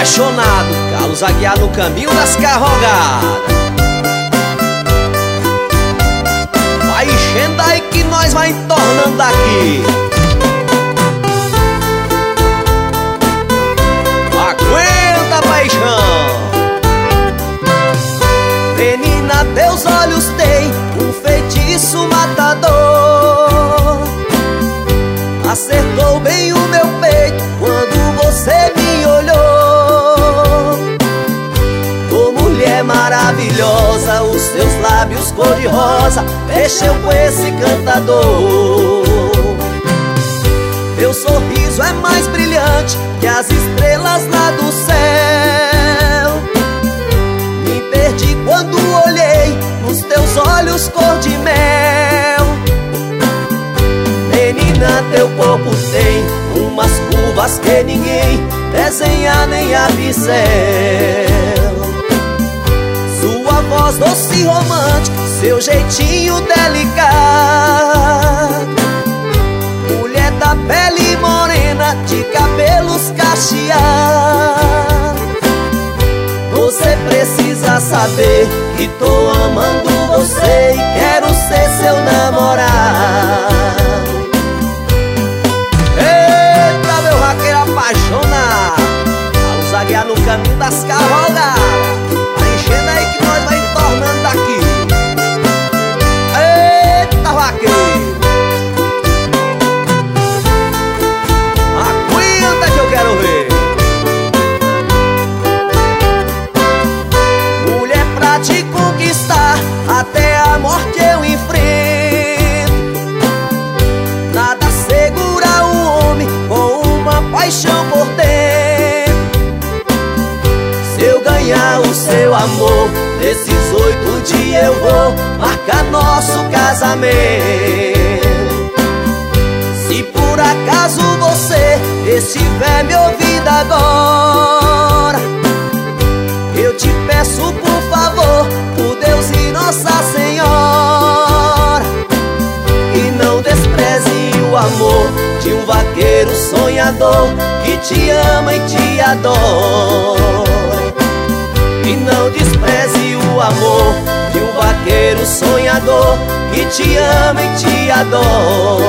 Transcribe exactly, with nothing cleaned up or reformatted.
apaixonado, Carlos Aguiar no caminho das carrogadas. Vai enchendo aí que nós vai entornando aqui. Aguenta, paixão. Menina, teus olhos têm um feitiço matador. Acertou bem o meu peito quando você me olhou. Ô mulher maravilhosa, os seus lábios cor-de-rosa mexeu com esse cantador. Teu sorriso é mais brilhante que as estrelas lá do céu. Me perdi quando olhei nos teus olhos cor-de-mel. Menina, teu corpo tem umas curvas que ninguém desenha nem a pincel. Sua voz doce e romântica, seu jeitinho delicado. Mulher da pele morena, de cabelos cacheados. Você precisa saber que tô amando você e quero ser seu namorado. Apaixonado, Carlos Aguiar no caminho das carrogadas. Vai enchendo aí que nós vai entornando daqui. Eita, vaqueiro, aguenta que eu quero ver. Mulher, pra te conquistar até a morte eu enfrento. Nada segura o homem com uma paixão por dentro. Se eu ganhar o seu amor, nesses oito dias eu vou marcar nosso casamento. Se por acaso você estiver me ouvindo agora, eu te peço por favor, por Deus e Nossa Senhora, que não despreze o amor de um vaqueiro sonhador que te ama e te adora. E não despreze o amor de um vaqueiro sonhador que te ama e te adora.